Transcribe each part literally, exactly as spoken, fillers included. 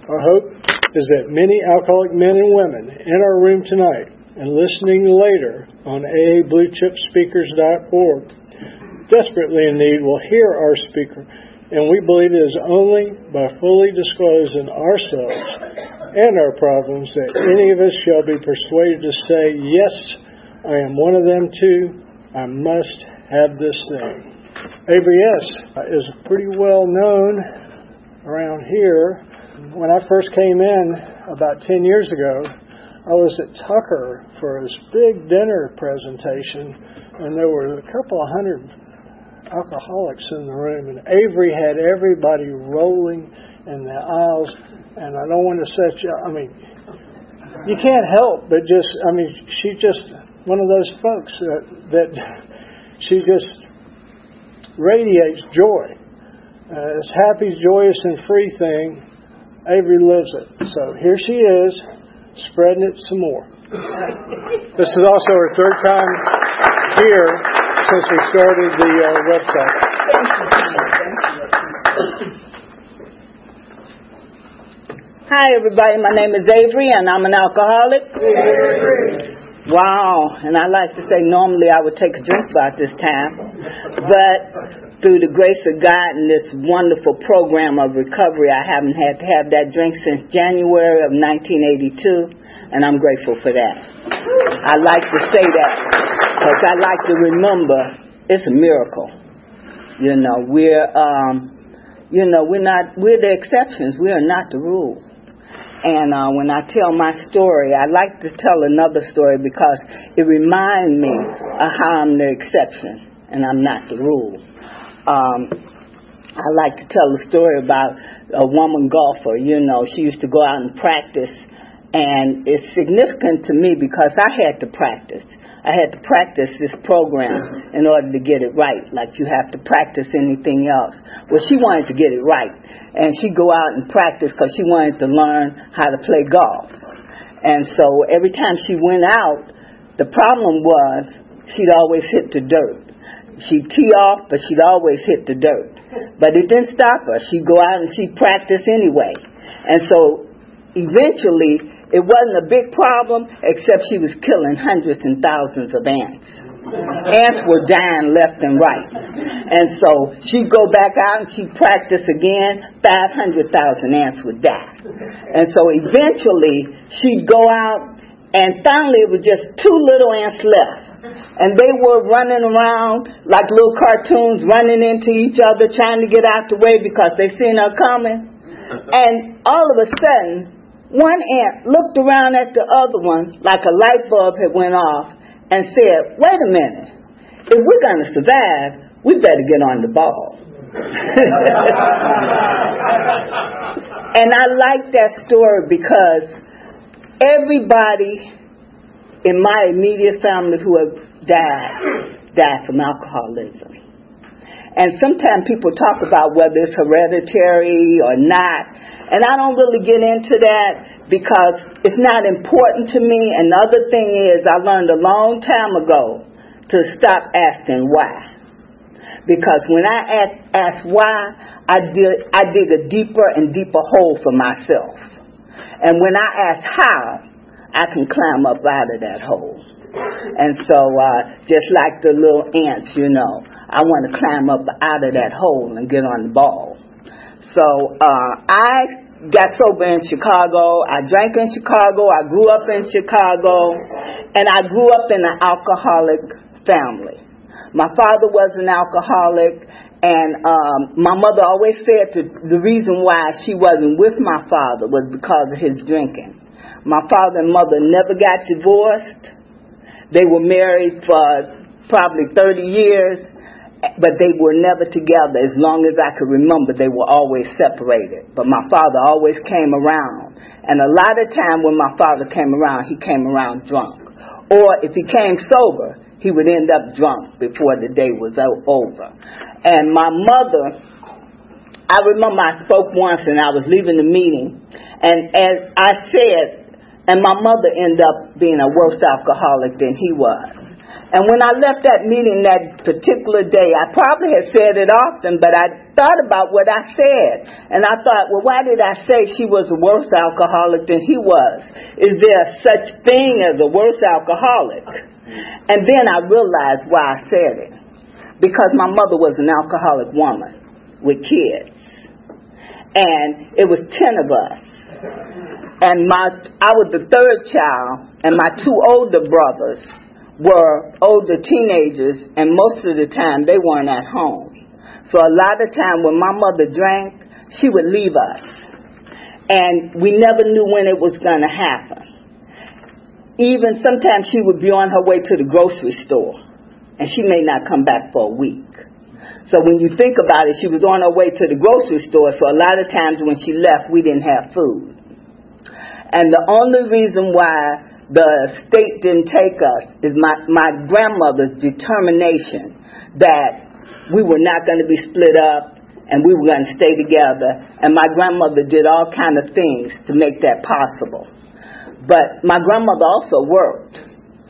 Our hope is that many alcoholic men and women in our room tonight and listening later on A A Blue Chip Speakers dot org desperately in need will hear our speaker, and we believe it is only by fully disclosing ourselves and our problems that any of us shall be persuaded to say, yes, I am one of them too. I must have this thing. Avery S. is pretty well known around here. When I first came in about ten years ago, I was at Tucker for his big dinner presentation, and there were a couple of hundred alcoholics in the room, and Avery had everybody rolling in the aisles, and I don't want to set you, I mean, you can't help but just, I mean, she just, one of those folks that, that she just radiates joy. Uh, this happy, joyous, and free thing, Avery lives it. So here she is, spreading it some more. This is also her third time here since we started the uh, website. Hi, everybody. My name is Avery, and I'm an alcoholic. Avery. Wow. And I like to say normally I would take a drink about this time, but through the grace of God and this wonderful program of recovery, I haven't had to have that drink since January of nineteen eighty-two, and I'm grateful for that. I like to say that because I like to remember it's a miracle. You know, we're, um, you know, we're not, we're the exceptions. We are not the rule. And uh, when I tell my story, I like to tell another story because it reminds me of how I'm the exception and I'm not the rule. Um, I like to tell a story about a woman golfer. You know, she used to go out and practice, and it's significant to me because I had to practice. I had to practice this program in order to get it right, like you have to practice anything else. Well, she wanted to get it right, and she'd go out and practice because she wanted to learn how to play golf. And so every time she went out, the problem was she'd always hit the dirt. She'd tee off, but she'd always hit the dirt. But it didn't stop her. She'd go out and she'd practice anyway. And so eventually, it wasn't a big problem, except she was killing hundreds and thousands of ants. Ants were dying left and right. And so she'd go back out and she'd practice again, five hundred thousand ants would die. And so eventually she'd go out, and finally it was just two little ants left. And they were running around like little cartoons, running into each other, trying to get out the way because they seen her coming. And all of a sudden, one ant looked around at the other one like a light bulb had went off and said, wait a minute, if we're going to survive, we better get on the ball. And I like that story because everybody in my immediate family who have died, died from alcoholism. And sometimes people talk about whether it's hereditary or not, and I don't really get into that because it's not important to me. And the other thing is I learned a long time ago to stop asking why. Because when I ask, ask why, I, did, I dig a deeper and deeper hole for myself. And when I ask how, I can climb up out of that hole. And so uh, just like the little ants, you know, I want to climb up out of that hole and get on the ball. So uh, I got sober in Chicago. I drank in Chicago. I grew up in Chicago. And I grew up in an alcoholic family. My father was an alcoholic. And um, my mother always said to, the reason why she wasn't with my father was because of his drinking. My father and mother never got divorced. They were married for probably thirty years. But they were never together. As long as I could remember, they were always separated. But my father always came around. And a lot of time when my father came around, he came around drunk. Or if he came sober, he would end up drunk before the day was over. And my mother, I remember I spoke once and I was leaving the meeting. And as I said, and my mother ended up being a worse alcoholic than he was. And when I left that meeting that particular day, I probably had said it often, but I thought about what I said. And I thought, well, why did I say she was a worse alcoholic than he was? Is there such thing as a worse alcoholic? And then I realized why I said it. Because my mother was an alcoholic woman with kids. And it was ten of us. And my I was the third child, and my two older brothers were older teenagers, and most of the time they weren't at home. So a lot of time when my mother drank, she would leave us. And we never knew when it was going to happen. Even sometimes she would be on her way to the grocery store, and she may not come back for a week. So when you think about it, she was on her way to the grocery store, so a lot of times when she left, we didn't have food. And the only reason why the state didn't take us is my, my grandmother's determination that we were not going to be split up and we were going to stay together. And my grandmother did all kind of things to make that possible. But my grandmother also worked.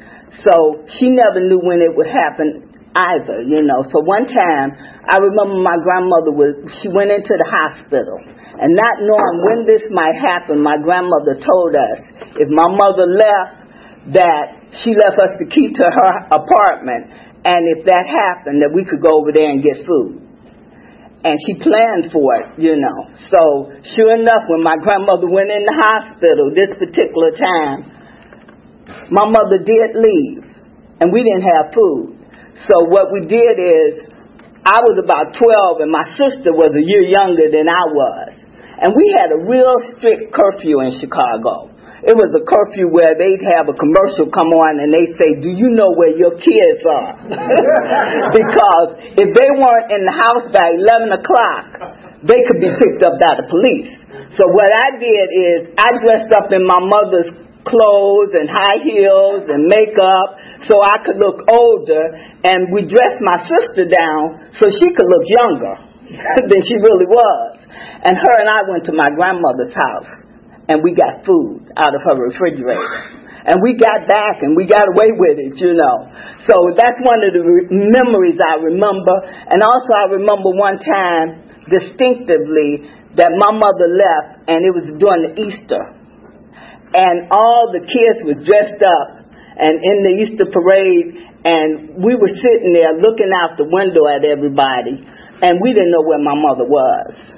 So she never knew when it would happen either, you know. So one time, I remember my grandmother was, she went into the hospital. And not knowing when this might happen, my grandmother told us if my mother left, that she left us the key to her apartment, and if that happened, that we could go over there and get food. And she planned for it, you know. So sure enough, when my grandmother went in the hospital this particular time, my mother did leave, and we didn't have food. So what we did is, I was about twelve, and my sister was a year younger than I was. And we had a real strict curfew in Chicago. It was a curfew where they'd have a commercial come on and they'd say, do you know where your kids are? Because if they weren't in the house by eleven o'clock, they could be picked up by the police. So what I did is I dressed up in my mother's clothes and high heels and makeup so I could look older, and we dressed my sister down so she could look younger than she really was. And her and I went to my grandmother's house, and we got food out of her refrigerator. And we got back, and we got away with it, you know. So that's one of the re- memories I remember. And also I remember one time distinctively that my mother left, and it was during the Easter. And all the kids were dressed up and in the Easter parade, and we were sitting there looking out the window at everybody, and we didn't know where my mother was.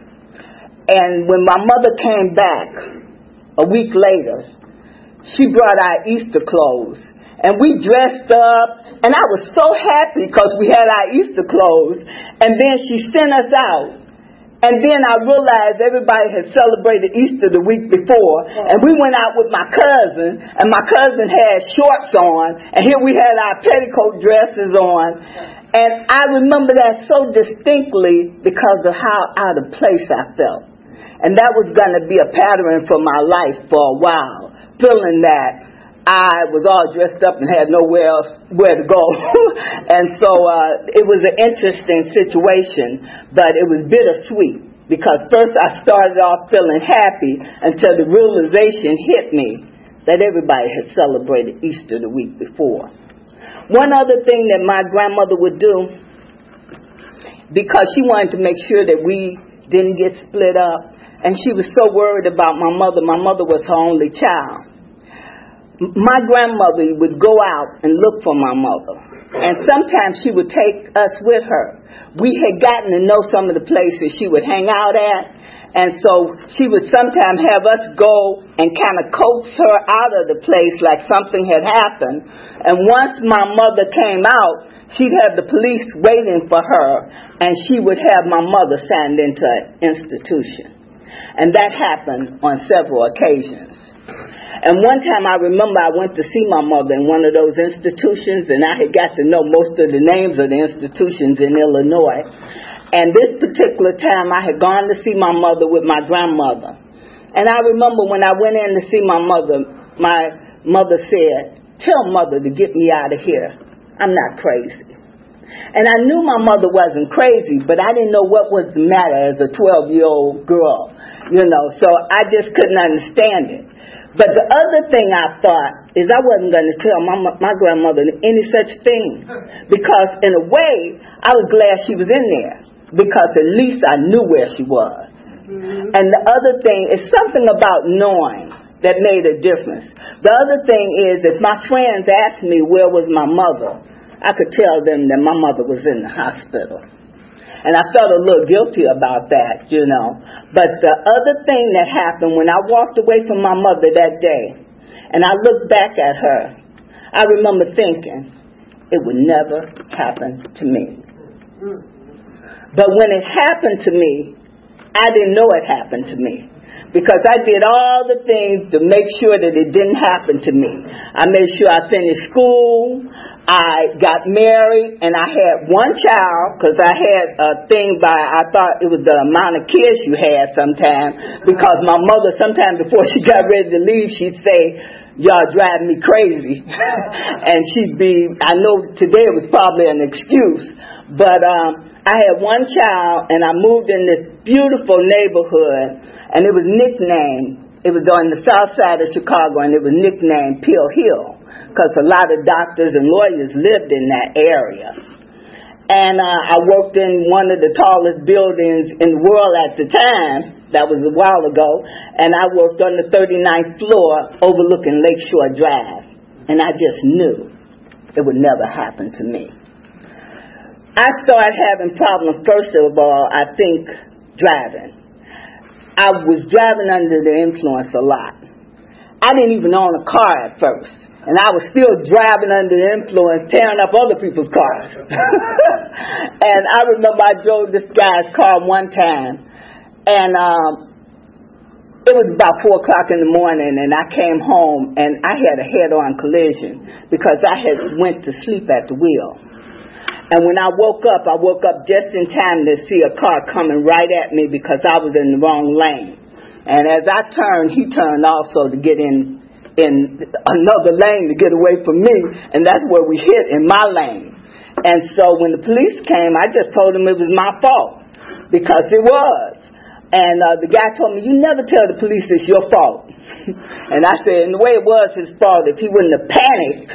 And when my mother came back a week later, she brought our Easter clothes. And we dressed up, and I was so happy because we had our Easter clothes. And then she sent us out. And then I realized everybody had celebrated Easter the week before. And we went out with my cousin, and my cousin had shorts on. And here we had our petticoat dresses on. And I remember that so distinctly because of how out of place I felt. And that was going to be a pattern for my life for a while, feeling that I was all dressed up and had nowhere else where to go. And so uh, it was an interesting situation, but it was bittersweet because first I started off feeling happy until the realization hit me that everybody had celebrated Easter the week before. One other thing that my grandmother would do, because she wanted to make sure that we didn't get split up, and she was so worried about my mother. My mother was her only child. My grandmother would go out and look for my mother. And sometimes she would take us with her. We had gotten to know some of the places she would hang out at. And so she would sometimes have us go and kind of coax her out of the place like something had happened. And once my mother came out, she'd have the police waiting for her, and she would have my mother signed into an institution. And that happened on several occasions. And one time I remember I went to see my mother in one of those institutions, and I had got to know most of the names of the institutions in Illinois. And this particular time I had gone to see my mother with my grandmother. And I remember when I went in to see my mother, my mother said, "Tell mother to get me out of here. I'm not crazy." And I knew my mother wasn't crazy, but I didn't know what was the matter as a twelve-year-old girl, you know, so I just couldn't understand it. But the other thing I thought is I wasn't going to tell my, my grandmother any such thing, because in a way, I was glad she was in there, because at least I knew where she was. Mm-hmm. And the other thing is something about knowing that made a difference. The other thing is, if my friends asked me where was my mother, I could tell them that my mother was in the hospital. And I felt a little guilty about that, you know. But the other thing that happened when I walked away from my mother that day, and I looked back at her, I remember thinking, it would never happen to me. But when it happened to me, I didn't know it happened to me, because I did all the things to make sure that it didn't happen to me. I made sure I finished school. I got married, and I had one child, because I had a thing by, I thought it was the amount of kids you had sometimes, because my mother, sometime before she got ready to leave, she'd say, y'all drive me crazy. And she'd be, I know today it was probably an excuse, but um, I had one child, and I moved in this beautiful neighborhood, and it was nicknamed, it was on the south side of Chicago, and it was nicknamed Pill Hill, because a lot of doctors and lawyers lived in that area. And uh, I worked in one of the tallest buildings in the world at the time. That was a while ago. And I worked on the thirty-ninth floor overlooking Lakeshore Drive. And I just knew it would never happen to me. I started having problems, first of all, I think, driving. I was driving under the influence a lot. I didn't even own a car at first. And I was still driving under the influence, tearing up other people's cars. And I remember I drove this guy's car one time, and um, it was about four o'clock in the morning, and I came home, and I had a head-on collision because I had went to sleep at the wheel. And when I woke up, I woke up just in time to see a car coming right at me because I was in the wrong lane. And as I turned, he turned also to get in in another lane to get away from me, and that's where we hit, in my lane. And so when the police came, I just told them it was my fault, because it was. And uh, the guy told me, you never tell the police it's your fault. And I said, in the way it was his fault, if he wouldn't have panicked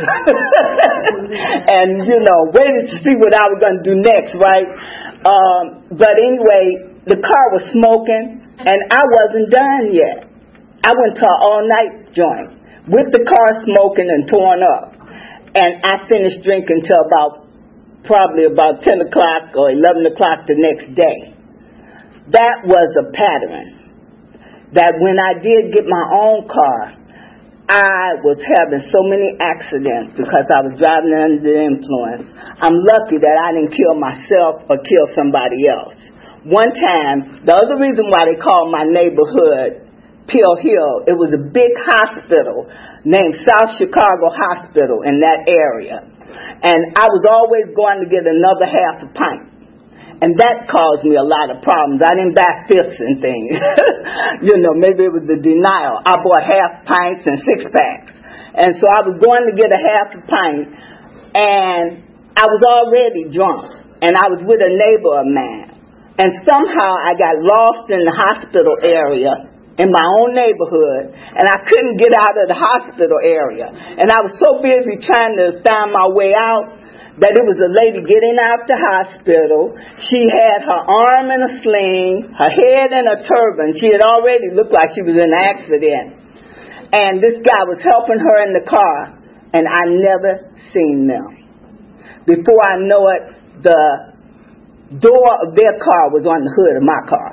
and, you know, waited to see what I was going to do next, right? Um, but anyway, the car was smoking, and I wasn't done yet. I went to an all-night joint with the car smoking and torn up. And I finished drinking till about, probably about ten o'clock or eleven o'clock the next day. That was a pattern. That when I did get my own car, I was having so many accidents because I was driving under the influence. I'm lucky that I didn't kill myself or kill somebody else. One time, the other reason why they called my neighborhood Pill Hill, it was a big hospital named South Chicago Hospital in that area. And I was always going to get another half a pint. And that caused me a lot of problems. I didn't buy fifths and things. You know, maybe it was a denial. I bought half pints and six packs. And so I was going to get a half a pint, and I was already drunk. And I was with a neighbor of mine. And somehow I got lost in the hospital area in my own neighborhood, and I couldn't get out of the hospital area. And I was so busy trying to find my way out that it was a lady getting out the hospital. She had her arm in a sling, her head in a turban. She had already looked like she was in an accident. And this guy was helping her in the car, and I never seen them. Before I know it, the door of their car was on the hood of my car.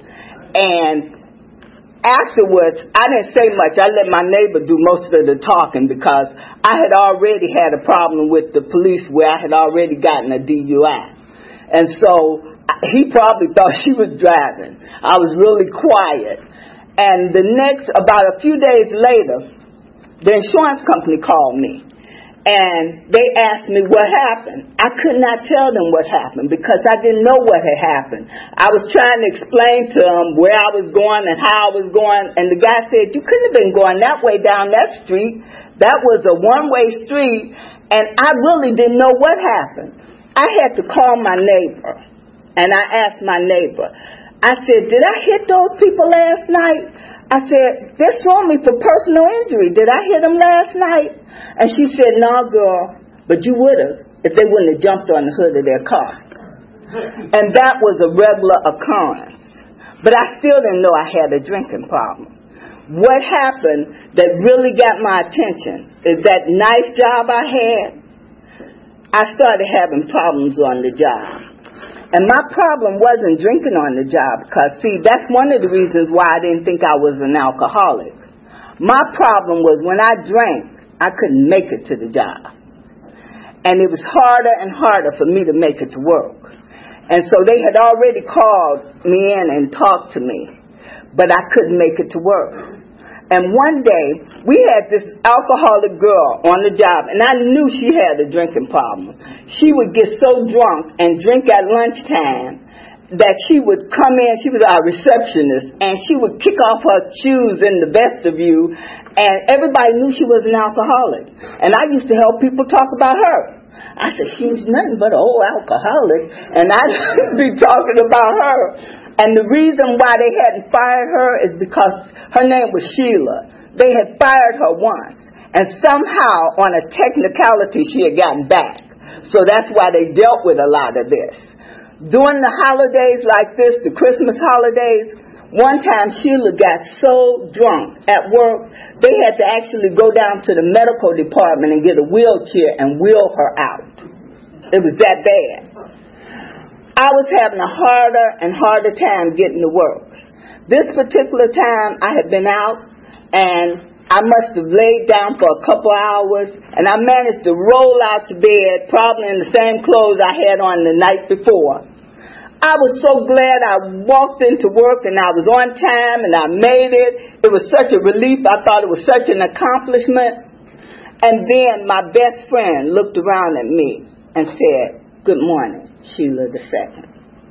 And afterwards, I didn't say much. I let my neighbor do most of the talking because I had already had a problem with the police where I had already gotten a D U I. And so he probably thought she was driving. I was really quiet. And the next, about a few days later, the insurance company called me. And they asked me what happened. I could not tell them what happened because I didn't know what had happened. I was trying to explain to them where I was going and how I was going. And the guy said, you couldn't have been going that way down that street. That was a one-way street. And I really didn't know what happened. I had to call my neighbor. And I asked my neighbor, I said, did I hit those people last night? I said, they're suing me for personal injury. Did I hit them last night? And she said, no, girl, but you would have if they wouldn't have jumped on the hood of their car. And that was a regular occurrence. But I still didn't know I had a drinking problem. What happened that really got my attention is that nice job I had, I started having problems on the job. And my problem wasn't drinking on the job, because, see, that's one of the reasons why I didn't think I was an alcoholic. My problem was when I drank, I couldn't make it to the job. And it was harder and harder for me to make it to work. And so they had already called me in and talked to me, but I couldn't make it to work. And one day, we had this alcoholic girl on the job, and I knew she had a drinking problem. She would get so drunk and drink at lunchtime that she would come in, she was our receptionist, and she would kick off her shoes in the vestibule, and everybody knew she was an alcoholic. And I used to help people talk about her. I said, she's nothing but an old alcoholic, and I'd be talking about her. And the reason why they hadn't fired her is because her name was Sheila. They had fired her once, and somehow on a technicality she had gotten back. So that's why they dealt with a lot of this. During the holidays like this, the Christmas holidays, one time Sheila got so drunk at work, they had to actually go down to the medical department and get a wheelchair and wheel her out. It was that bad. I was having a harder and harder time getting to work. This particular time I had been out, and I must have laid down for a couple hours, and I managed to roll out to bed, probably in the same clothes I had on the night before. I was so glad I walked into work and I was on time and I made it. It was such a relief. I thought it was such an accomplishment. And then my best friend looked around at me and said, good morning, Sheila the second.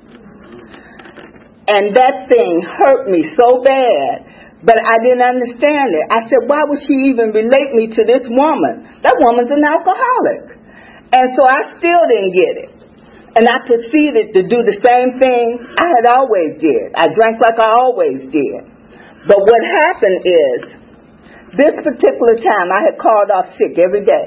And that thing hurt me so bad, but I didn't understand it. I said, why would she even relate me to this woman? That woman's an alcoholic. And so I still didn't get it. And I proceeded to do the same thing I had always did. I drank like I always did. But what happened is, this particular time I had called off sick every day.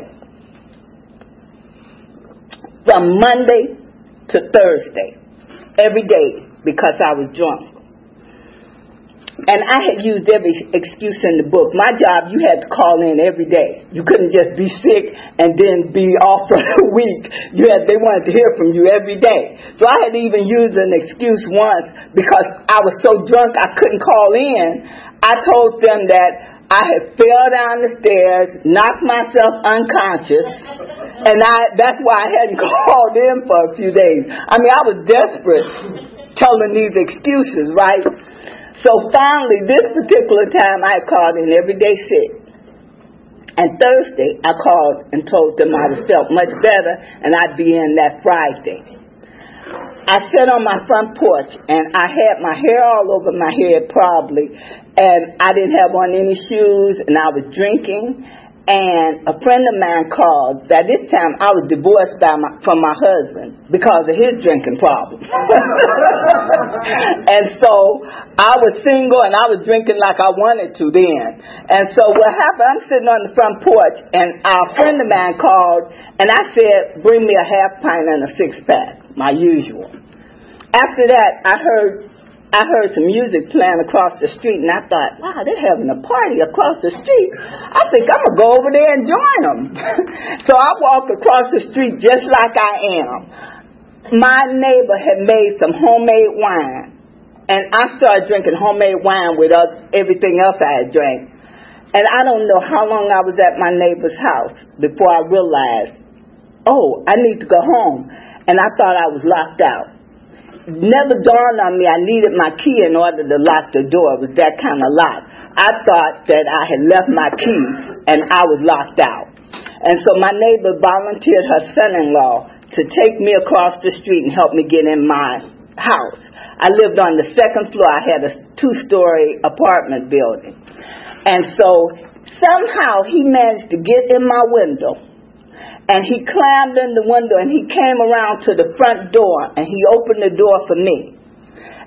From Monday to Thursday. Every day, because I was drunk. And I had used every excuse in the book. My job, you had to call in every day. You couldn't just be sick and then be off for a week. You had, they wanted to hear from you every day. So I had even used an excuse once because I was so drunk I couldn't call in. I told them that I had fell down the stairs, knocked myself unconscious, and I, that's why I hadn't called in for a few days. I mean, I was desperate telling these excuses, right? So finally, this particular time, I called in every day sick. And Thursday, I called and told them I was felt much better, and I'd be in that Friday. I sat on my front porch, and I had my hair all over my head probably, and I didn't have on any shoes, and I was drinking. And a friend of mine called. By this time, I was divorced by my, from my husband because of his drinking problem. And so I was single and I was drinking like I wanted to then. And so what happened, I'm sitting on the front porch, and a friend of mine called, and I said, bring me a half pint and a six-pack, my usual. After that, I heard I heard some music playing across the street, and I thought, wow, they're having a party across the street. I think I'm going to go over there and join them. So I walked across the street just like I am. My neighbor had made some homemade wine, and I started drinking homemade wine with everything else I had drank. And I don't know how long I was at my neighbor's house before I realized, oh, I need to go home. And I thought I was locked out. Never dawned on me I needed my key in order to lock the door. It was that kind of lock. I thought that I had left my key and I was locked out. And so my neighbor volunteered her son-in-law to take me across the street and help me get in my house. I lived on the second floor. I had a two-story apartment building. And so somehow he managed to get in my window. And he climbed in the window and he came around to the front door and he opened the door for me.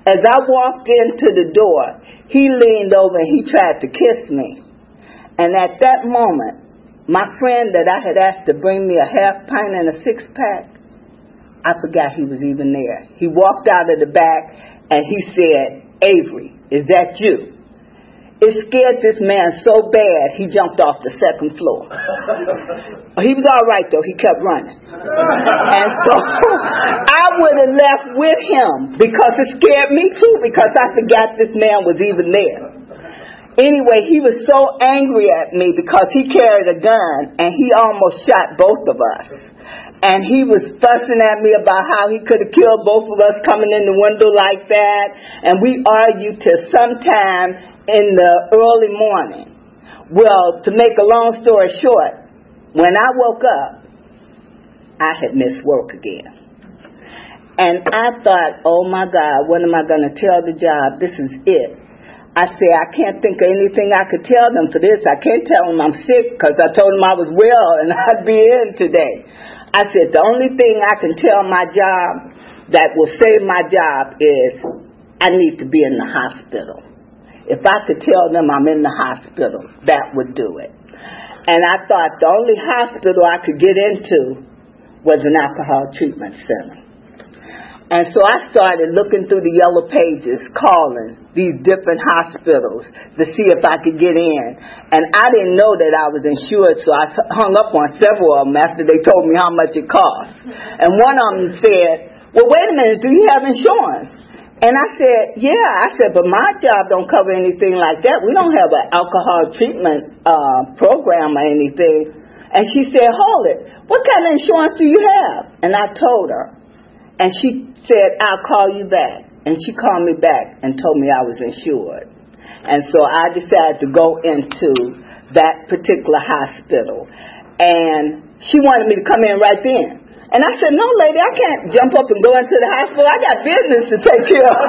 As I walked into the door, he leaned over and he tried to kiss me. And at that moment, my friend that I had asked to bring me a half pint and a six pack, I forgot he was even there. He walked out of the back and he said, "Avery, is that you?" It scared this man so bad, he jumped off the second floor. He was all right, though. He kept running. And so I would have left with him because it scared me, too, because I forgot this man was even there. Anyway, he was so angry at me because he carried a gun, and he almost shot both of us. And he was fussing at me about how he could have killed both of us coming in the window like that. And we argued till sometime in the early morning. Well, to make a long story short, when I woke up, I had missed work again. And I thought, oh my God, what am I going to tell the job? This is it. I said, I can't think of anything I could tell them for this. I can't tell them I'm sick because I told them I was well and I'd be in today. I said, the only thing I can tell my job that will save my job is I need to be in the hospital. If I could tell them I'm in the hospital, that would do it. And I thought the only hospital I could get into was an alcohol treatment center. And so I started looking through the yellow pages, calling these different hospitals to see if I could get in. And I didn't know that I was insured, so I hung up on several of them after they told me how much it cost. And one of them said, well, wait a minute, do you have insurance? And I said, yeah. I said, but my job don't cover anything like that. We don't have an alcohol treatment uh, program or anything. And she said, hold it. What kind of insurance do you have? And I told her. And she said, I'll call you back. And she called me back and told me I was insured. And so I decided to go into that particular hospital. And she wanted me to come in right then. And I said, no, lady, I can't jump up and go into the hospital. I got business to take care of.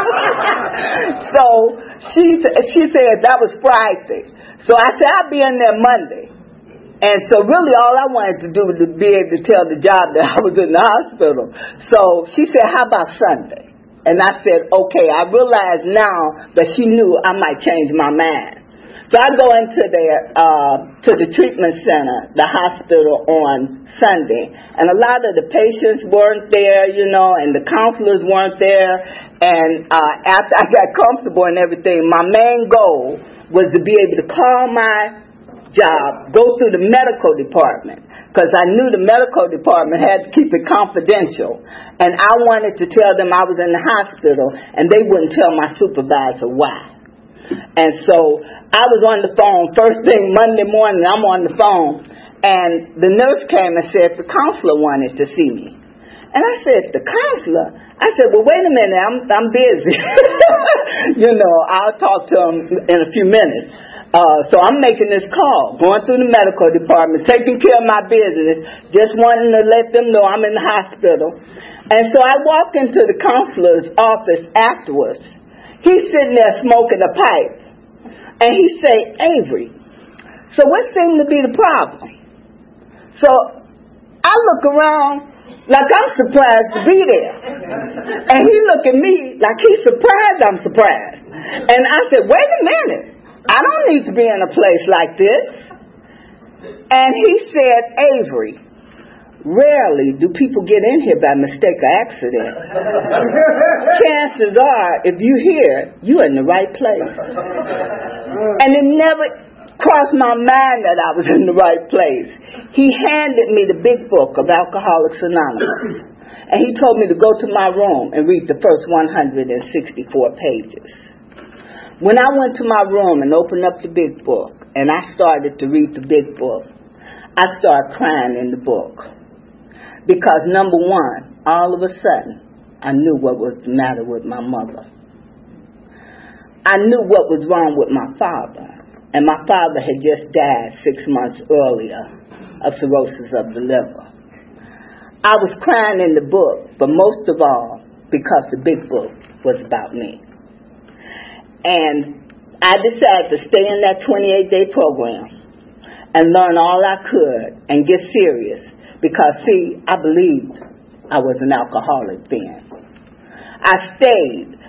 So she, she said that was Friday. So I said, I'll be in there Monday. And so really all I wanted to do was to be able to tell the job that I was in the hospital. So she said, how about Sunday? And I said, okay. I realized now that she knew I might change my mind. So I go into the, uh, to the treatment center, the hospital on Sunday. And a lot of the patients weren't there, you know, and the counselors weren't there. And uh, after I got comfortable and everything, my main goal was to be able to call my job, go through the medical department, because I knew the medical department had to keep it confidential, and I wanted to tell them I was in the hospital, and they wouldn't tell my supervisor why. And so I was on the phone first thing Monday morning. I'm on the phone, and the nurse came and said the counselor wanted to see me. And I said, the counselor? I said, well, wait a minute, I'm I'm busy. You know, I'll talk to him in a few minutes. Uh, so I'm making this call, going through the medical department, taking care of my business, just wanting to let them know I'm in the hospital. And so I walked into the counselor's office afterwards. He's sitting there smoking a pipe. And he say, Avery, so what seemed to be the problem? So I look around like I'm surprised to be there. And he look at me like he's surprised I'm surprised. And I said, wait a minute. I don't need to be in a place like this. And he said, Avery, rarely do people get in here by mistake or accident. Chances are, if you're here, you're in the right place. And it never crossed my mind that I was in the right place. He handed me the big book of Alcoholics Anonymous. And he told me to go to my room and read the first one hundred sixty-four pages. When I went to my room and opened up the big book, and I started to read the big book, I started crying in the book. Because number one, all of a sudden, I knew what was the matter with my mother. I knew what was wrong with my father. And my father had just died six months earlier of cirrhosis of the liver. I was crying in the book, but most of all, because the big book was about me. And I decided to stay in that twenty-eight day program and learn all I could and get serious. Because, see, I believed I was an alcoholic then. I stayed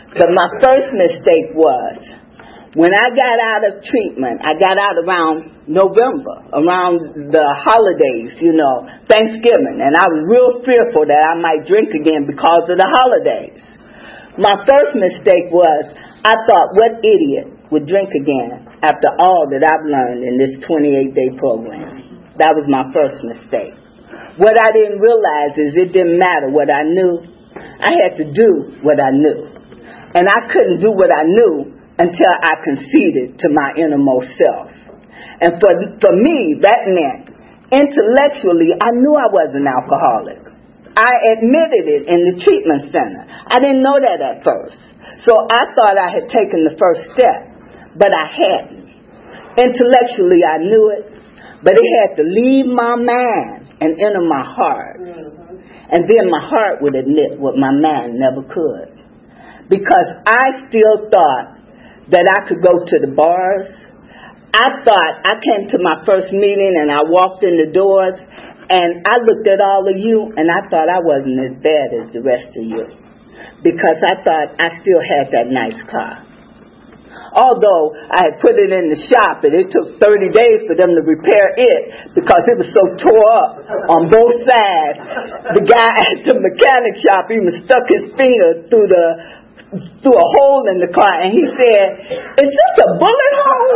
But my first mistake was, when I got out of treatment, I got out around November, around the holidays, you know, Thanksgiving, and I was real fearful that I might drink again because of the holidays. My first mistake was, I thought, what idiot would drink again after all that I've learned in this twenty-eight day program? That was my first mistake. What I didn't realize is it didn't matter what I knew. I had to do what I knew. And I couldn't do what I knew until I conceded to my innermost self. And for, for me, that meant intellectually, I knew I was an alcoholic. I admitted it in the treatment center. I didn't know that at first. So I thought I had taken the first step, but I hadn't. Intellectually, I knew it, but it had to leave my mind and enter my heart. And then my heart would admit what my mind never could. Because I still thought that I could go to the bars. I thought, I came to my first meeting and I walked in the doors and I looked at all of you and I thought I wasn't as bad as the rest of you. Because I thought I still had that nice car. Although I had put it in the shop and it took thirty days for them to repair it because it was so tore up on both sides. The guy at the mechanic shop even stuck his finger through the through a hole in the car and he said, "Is this a bullet hole?"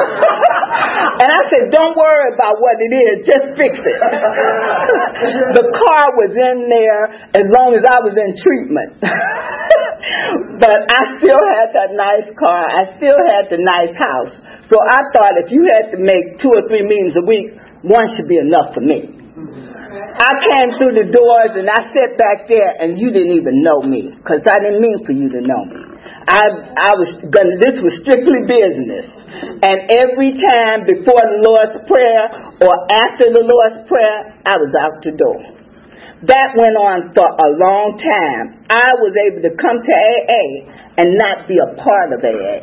And I said, "Don't worry about what it is, just fix it." The car was in there as long as I was in treatment. But I still had that nice car. I still had the nice house. So I thought if you had to make two or three meetings a week, one should be enough for me. I came through the doors and I sat back there and you didn't even know me because I didn't mean for you to know me. I I was gonna, this was strictly business. And every time before the Lord's Prayer or after the Lord's Prayer, I was out the door. That went on for a long time. I was able to come to A A and not be a part of A A.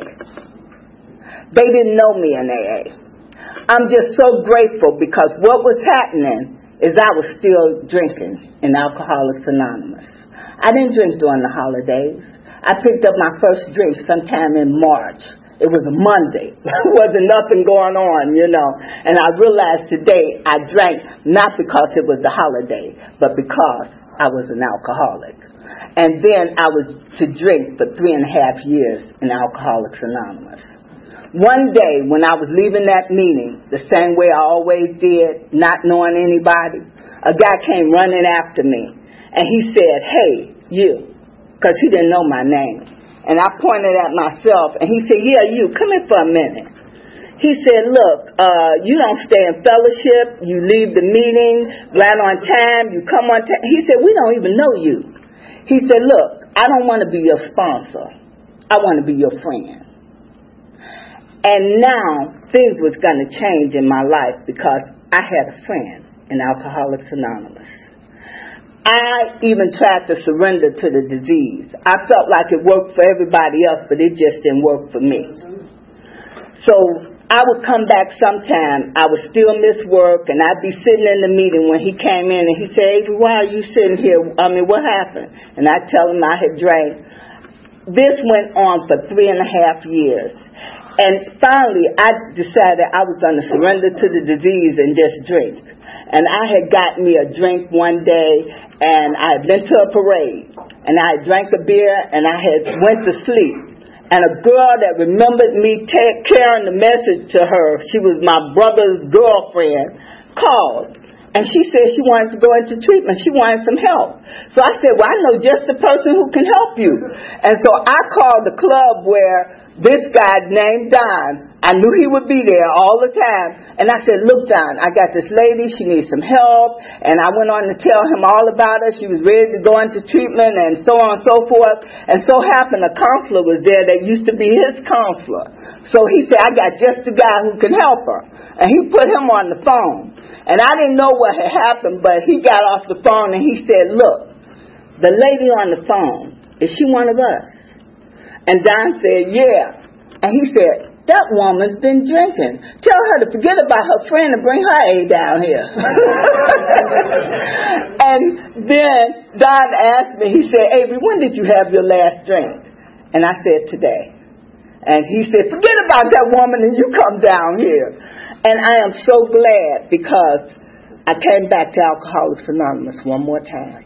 They didn't know me in A A. I'm just so grateful because what was happening is I was still drinking in Alcoholics Anonymous. I didn't drink during the holidays. I picked up my first drink sometime in March. It was a Monday. There wasn't nothing going on, you know. And I realized today I drank not because it was the holiday, but because I was an alcoholic. And then I was to drink for three and a half years in Alcoholics Anonymous. One day when I was leaving that meeting, the same way I always did, not knowing anybody, a guy came running after me. And he said, "Hey, you," because he didn't know my name. And I pointed at myself, and he said, "Yeah, you, come here for a minute." He said, "Look, uh, you don't stay in fellowship. You leave the meeting right on time. You come on time." He said, "We don't even know you." He said, "Look, I don't want to be your sponsor. I want to be your friend." And now things was going to change in my life because I had a friend in Alcoholics Anonymous. I even tried to surrender to the disease. I felt like it worked for everybody else, but it just didn't work for me. So I would come back sometime. I would still miss work, and I'd be sitting in the meeting when he came in, and he said, "Avery, why are you sitting here? I mean, what happened?" And I'd tell him I had drank. This went on for three and a half years. And finally, I decided I was going to surrender to the disease and just drink. And I had got me a drink one day, and I had been to a parade, and I had drank a beer, and I had went to sleep. And a girl that remembered me t- carrying the message to her, she was my brother's girlfriend, called. And she said she wanted to go into treatment. She wanted some help. So I said, "Well, I know just the person who can help you." And so I called the club where this guy named Don, I knew he would be there all the time. And I said, "Look, Don, I got this lady. She needs some help." And I went on to tell him all about her. She was ready to go into treatment and so on and so forth. And so happened a counselor was there that used to be his counselor. So he said, "I got just the guy who can help her." And he put him on the phone. And I didn't know what had happened, but he got off the phone and he said, "Look, the lady on the phone, is she one of us?" And Don said, "Yeah." And he said, "That woman's been drinking. Tell her to forget about her friend and bring her A down here." And then Don asked me, he said, "Avery, when did you have your last drink?" And I said, today. And he said, forget about that woman and you come down here. And I am so glad because I came back to Alcoholics Anonymous one more time.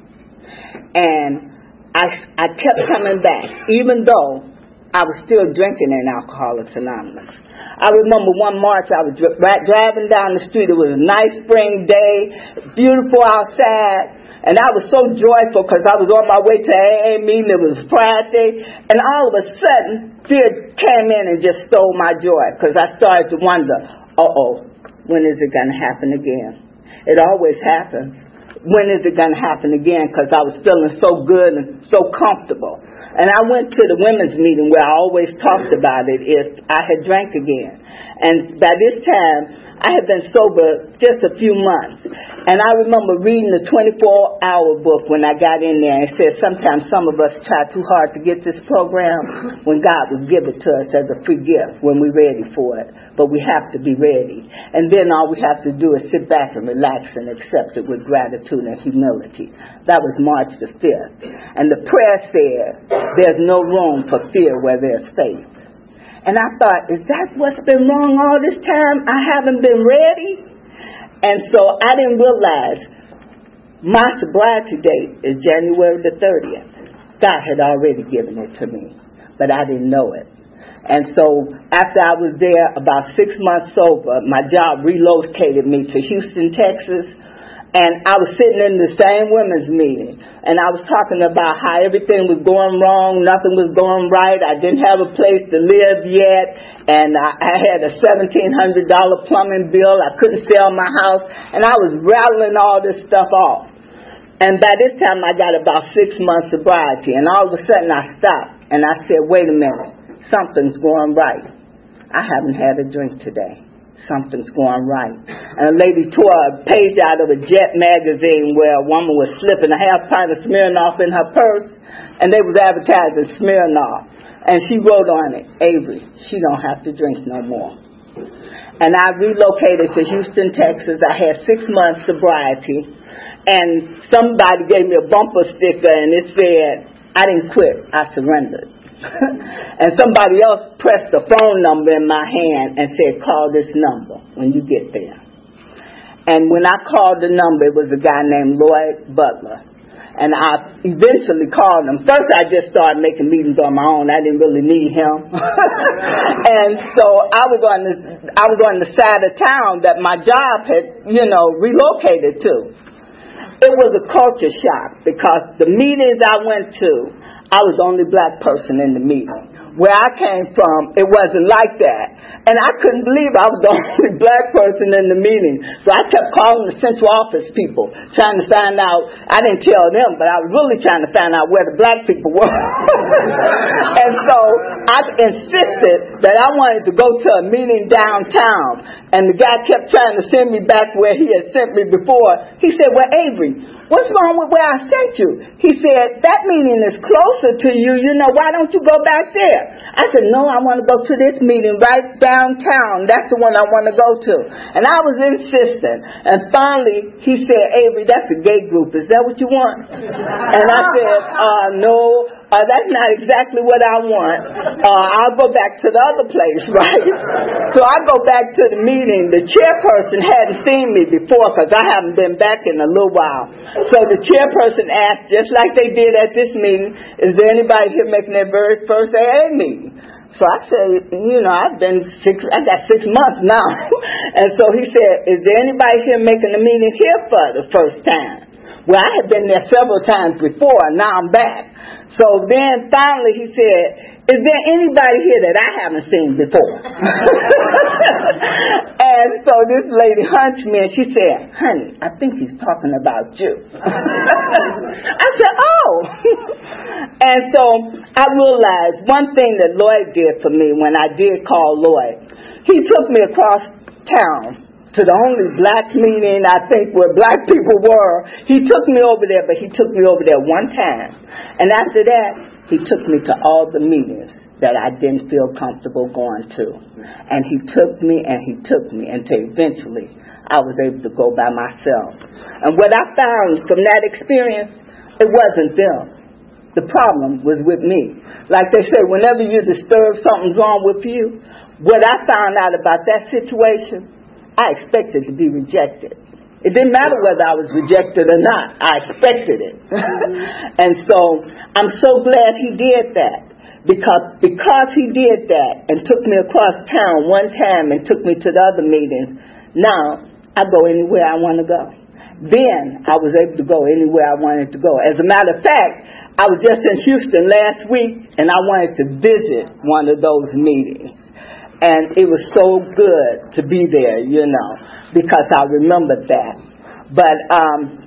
And I, I kept coming back, even though I was still drinking in Alcoholics Anonymous. I remember one March I was dri- driving down the street. It was a nice spring day, beautiful outside. And I was so joyful because I was on my way to A A meeting. It was Friday. And all of a sudden, fear came in and just stole my joy because I started to wonder, uh-oh, when is it going to happen again? It always happens. When is it going to happen again? Because I was feeling so good and so comfortable. And I went to the women's meeting where I always talked about it if I had drank again. And by this time, I had been sober just a few months. And I remember reading the twenty-four hour book when I got in there. And it said sometimes some of us try too hard to get this program when God would give it to us as a free gift when we're ready for it. But we have to be ready. And then all we have to do is sit back and relax and accept it with gratitude and humility. That was March the fifth. And the prayer said, there's no room for fear where there's faith. And I thought, is that what's been wrong all this time? I haven't been ready. And so I didn't realize my sobriety date is January the thirtieth. God had already given it to me, but I didn't know it. And so after I was there about six months sober, my job relocated me to Houston, Texas. And I was sitting in the same women's meeting, and I was talking about how everything was going wrong, nothing was going right. I didn't have a place to live yet, and I, I had a seventeen hundred dollars plumbing bill. I couldn't sell my house, and I was rattling all this stuff off. And by this time, I got about six months sobriety, and all of a sudden I stopped, and I said, wait a minute, something's going right. I haven't had a drink today. Something's going right. And a lady tore a page out of a Jet magazine where a woman was slipping a half pint of Smirnoff in her purse, and they was advertising Smirnoff. And she wrote on it, Avery, she don't have to drink no more. And I relocated to Houston, Texas. I had six months sobriety, and somebody gave me a bumper sticker, and it said, I didn't quit, I surrendered. And somebody else pressed the phone number in my hand and said, call this number when you get there. And when I called the number, it was a guy named Lloyd Butler. And I eventually called him. First, I just started making meetings on my own. I didn't really need him. And so I was on the I was on the side of town that my job had, you know, relocated to. It was a culture shock because the meetings I went to, I was the only black person in the meeting. Where I came from, it wasn't like that. And I couldn't believe I was the only black person in the meeting. So I kept calling the central office people, trying to find out. I didn't tell them, but I was really trying to find out where the black people were. And so I insisted that I wanted to go to a meeting downtown. And the guy kept trying to send me back where he had sent me before. He said, well, Avery, what's wrong with where I sent you? He said, that meeting is closer to you. You know, why don't you go back there? I said, no, I want to go to this meeting right downtown. That's the one I want to go to. And I was insistent. And finally, he said, Avery, that's a gay group. Is that what you want? And I said, uh, no, uh, that's not exactly what I want. Uh, I'll go back to the other place, right? So I go back to the meeting. The chairperson hadn't seen me before because I haven't been back in a little while. So the chairperson asked, just like they did at this meeting, is there anybody here making their very first A A meeting? So I said, you know, I've been six, I got six months now. And so he said, is there anybody here making a meeting here for the first time? Well, I had been there several times before, and now I'm back. So then finally he said, is there anybody here that I haven't seen before? And so this lady hunched me and she said, honey, I think he's talking about you. I said, oh. And so I realized one thing that Lloyd did for me when I did call Lloyd. He took me across town to the only black meeting, I think, where black people were. He took me over there, but he took me over there one time. And after that, he took me to all the meetings that I didn't feel comfortable going to. And he took me and he took me until eventually I was able to go by myself. And what I found from that experience, it wasn't them. The problem was with me. like they say, whenever you disturb, something's wrong with you. What I found out about that situation, I expected to be rejected. It didn't matter whether I was rejected or not. I expected it. And so I'm so glad he did that. Because because he did that and took me across town one time and took me to the other meetings, now I go anywhere I want to go. Then I was able to go anywhere I wanted to go. As a matter of fact, I was just in Houston last week and I wanted to visit one of those meetings. And it was so good to be there, you know, because I remembered that. But um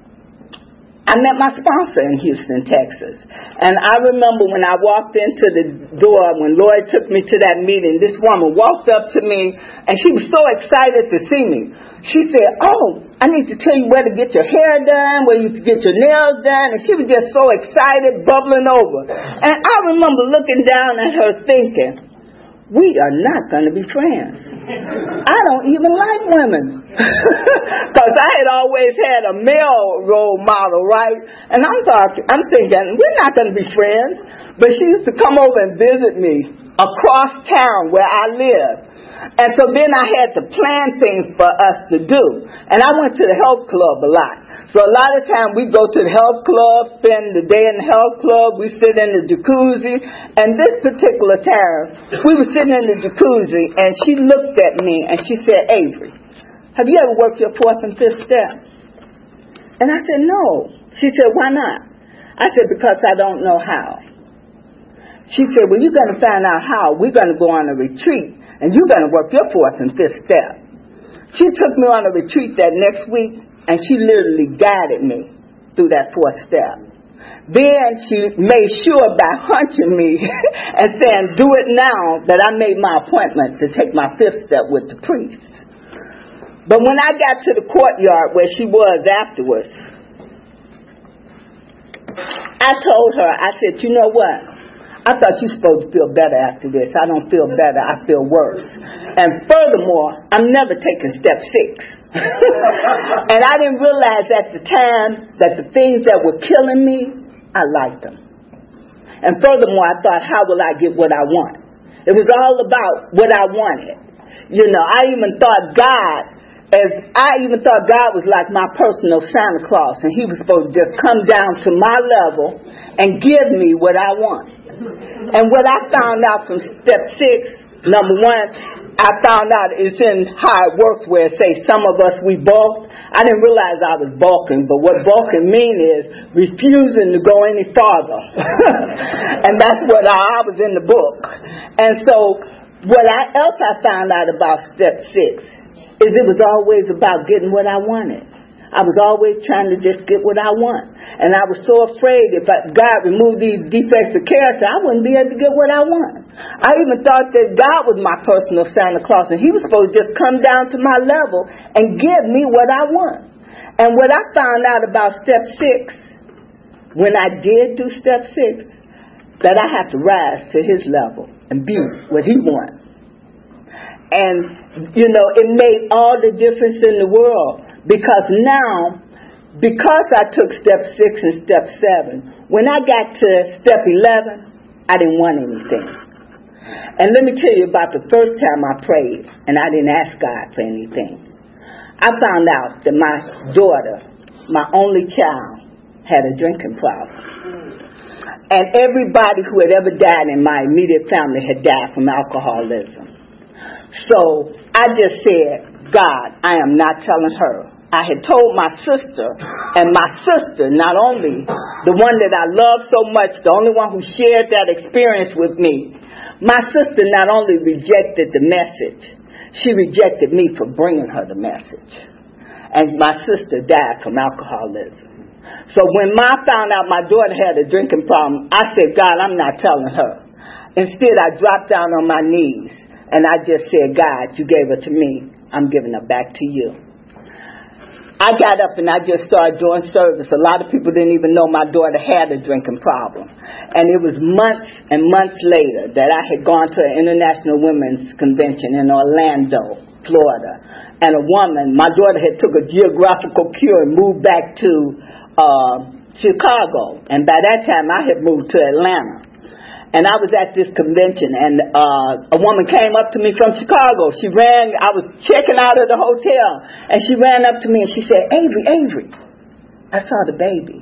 I met my sponsor in Houston, Texas. And I remember when I walked into the door, when Lloyd took me to that meeting, this woman walked up to me, and she was so excited to see me. She said, oh, I need to tell you where to get your hair done, where you can get your nails done. And she was just so excited, bubbling over. And I remember looking down at her thinking, we are not going to be friends. I don't even like women. Because I had always had a male role model, right? And I'm talking, I'm thinking, we're not going to be friends. But she used to come over and visit me across town where I live. And so then I had to plan things for us to do. And I went to the health club a lot. So a lot of times we go to the health club, spend the day in the health club, we sit in the jacuzzi. And this particular time, we were sitting in the jacuzzi, and she looked at me and she said, Avery, have you ever worked your fourth and fifth step? And I said, no. She said, why not? I said, because I don't know how. She said, well, you're going to find out how. We're going to go on a retreat, and you're going to work your fourth and fifth step. She took me on a retreat that next week, and she literally guided me through that fourth step. Then she made sure by hunching me and saying, do it now, that I made my appointment to take my fifth step with the priest. But when I got to the courtyard where she was afterwards, I told her, I said, you know what? I thought you're supposed to feel better after this. I don't feel better. I feel worse. And furthermore, I'm never taking step six. And I didn't realize at the time that the things that were killing me, I liked them. And furthermore, I thought, how will I get what I want? It was all about what I wanted. You know, I even thought God, as I even thought God was like my personal Santa Claus, and he was supposed to just come down to my level and give me what I want. And what I found out from step six, number one, I found out it's in how it works where it says some of us, we balked. I didn't realize I was balking, but what balking mean is refusing to go any farther. And that's what I, I was in the book. And so what I, else I found out about step six is it was always about getting what I wanted. I was always trying to just get what I want. And I was so afraid if I, God removed these defects of character, I wouldn't be able to get what I want. I even thought that God was my personal Santa Claus, and he was supposed to just come down to my level and give me what I want. And what I found out about step six, when I did do step six, that I have to rise to his level and be what he wants. And, you know, it made all the difference in the world. Because now, because I took step six and step seven, when I got to step eleven, I didn't want anything. And let me tell you about the first time I prayed and I didn't ask God for anything. I found out that my daughter, my only child, had a drinking problem. And everybody who had ever died in my immediate family had died from alcoholism. So I just said, God, I am not telling her. I had told my sister, and my sister, not only the one that I love so much, the only one who shared that experience with me, my sister not only rejected the message, she rejected me for bringing her the message. And my sister died from alcoholism. So when Ma found out my daughter had a drinking problem, I said, God, I'm not telling her. Instead, I dropped down on my knees, and I just said, God, you gave her to me. I'm giving her back to you. I got up and I just started doing service. A lot of people didn't even know my daughter had a drinking problem. And it was months and months later that I had gone to an International Women's Convention in Orlando, Florida. And a woman, my daughter had took a geographical cure and moved back to uh, Chicago. And by that time I had moved to Atlanta. and I was at this convention, and uh, a woman came up to me from Chicago. She ran, I was checking out of the hotel, and she ran up to me and she said, Avery, Avery, I saw the baby.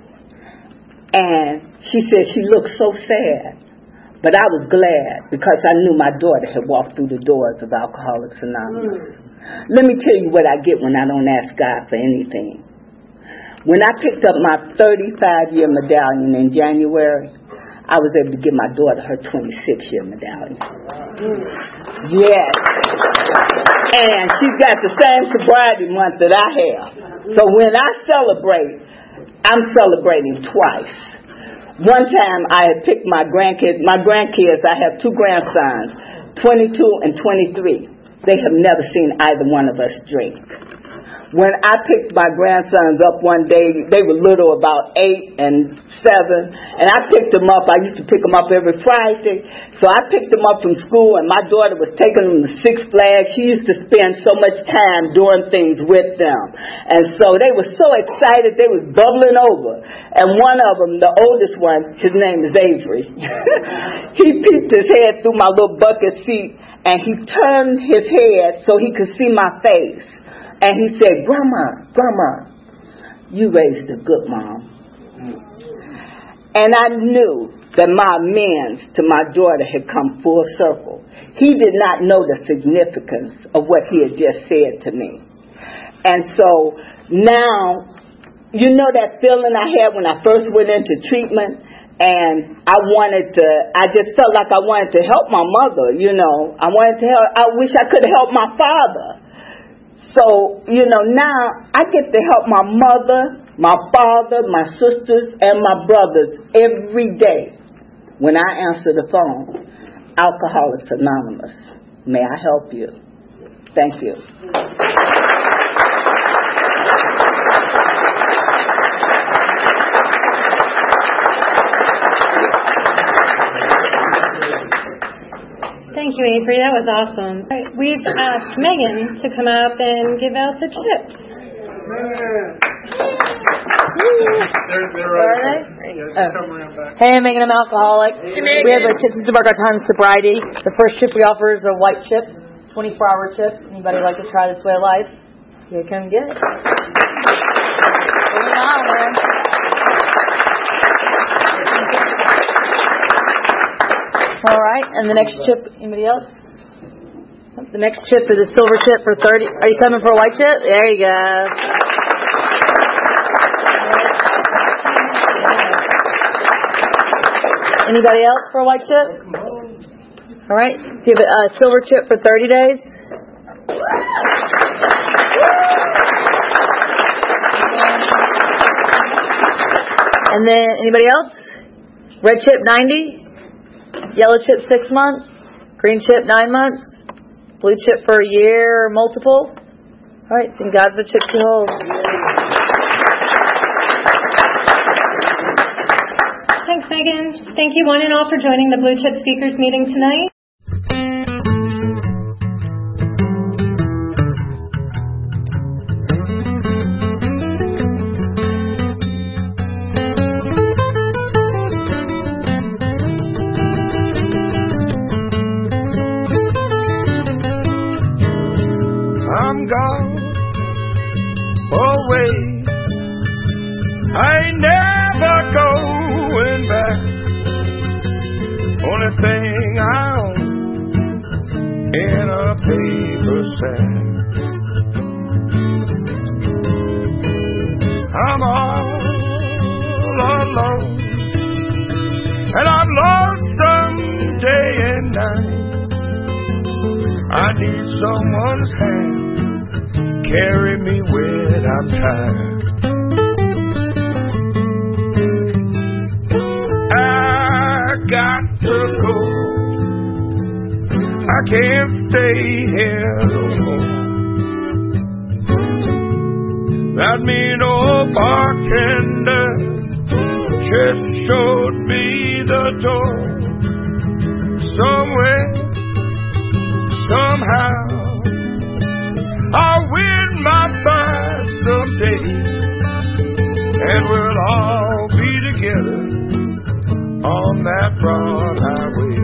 And she said she looked so sad. But I was glad because I knew my daughter had walked through the doors of Alcoholics Anonymous. Mm. Let me tell you what I get when I don't ask God for anything. When I picked up my thirty-five year medallion in January, I was able to give my daughter her twenty-six year medallion. Mm. Yes. And she's got the same sobriety month that I have. So when I celebrate, I'm celebrating twice. One time I had picked my grandkids, my grandkids, I have two grandsons, twenty-two and twenty-three. They have never seen either one of us drink. When I picked my grandsons up one day, they were little, about eight and seven, and I picked them up. I used to pick them up every Friday. So I picked them up from school, and my daughter was taking them to Six Flags. She used to spend so much time doing things with them. And so they were so excited, they was bubbling over. And one of them, the oldest one, his name is Avery. He peeked his head through my little bucket seat, and he turned his head so he could see my face. And he said, Grandma, Grandma, you raised a good mom. And I knew that my amends to my daughter had come full circle. He did not know the significance of what he had just said to me. And so now, you know that feeling I had when I first went into treatment? And I wanted to, I just felt like I wanted to help my mother, you know. I wanted to help, I wish I could have helped my father. So, you know, now I get to help my mother, my father, my sisters, and my brothers every day when I answer the phone. Alcoholics Anonymous. May I help you? Thank you. Thank you, Avery. That was awesome. Right, we've asked Megan to come up and give out the chips. They're, they're right. Yeah, oh. Come around back. Hey, I'm Megan. I'm an alcoholic. Hey, we have a Chips to Embark Our Time sobriety. The first chip we offer is a white chip, twenty-four hour chip. Anybody like to try this way of life? Here, come get it. Bring it on, man. All right, and the next chip, anybody else? The next chip is a silver chip for thirty. Are you coming for a white chip? There you go. Anybody else for a white chip? All right, do you have a silver chip for thirty days? And then anybody else? Red chip ninety. Yellow chip six months, green chip nine months, blue chip for a year or multiple. All right, thank God for the chips you hold. Thanks, Megan. Thank you one and all for joining the Blue Chip Speakers meeting tonight. Someone's hand carry me when I'm tired. I got to go. I can't stay here no more. That mean old bartender just showed me the door. Somewhere, somehow, I'll win my fight someday, and we'll all be together on that broad highway.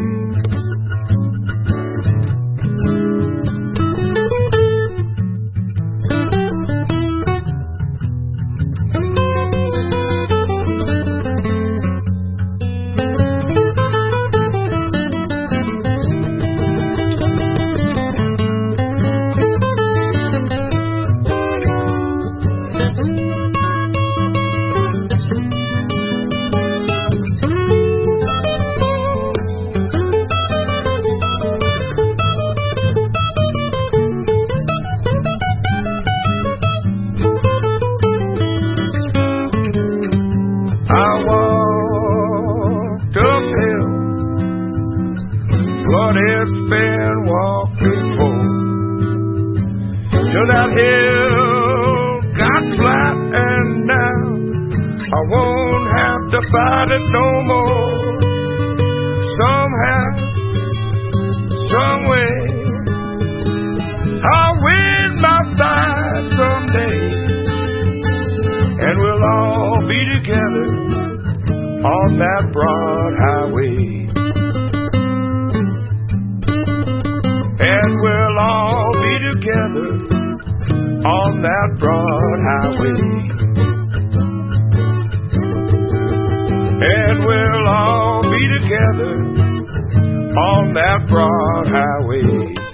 That hill got flat and now I won't have to fight it no more. Somehow, some way, I'll win my fight someday, and we'll all be together on that broad highway. And we'll all be together on that broad highway. And we'll all be together on that broad highway.